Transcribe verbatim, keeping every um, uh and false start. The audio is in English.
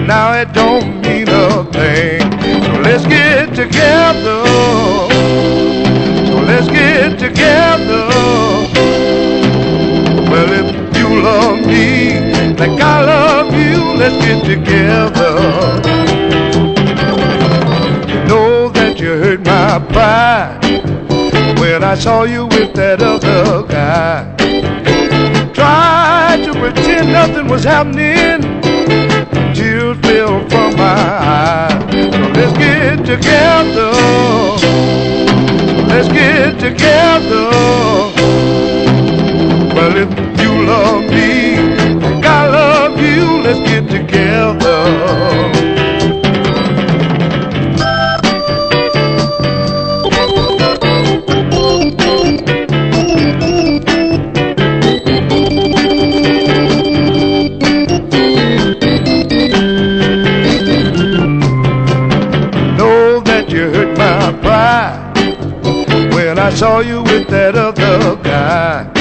now it don't mean a thing. So let's get together. So let's get together. Well, if you love me like I love you, let's get together. You know that you hurt my pride when I saw you with that other guy. Tried to pretend nothing was happening, tears fell from my eyes. So let's get together. Let's get together. Well, if you love me like I love you, let's get together. You hurt my pride when I saw you with that other guy.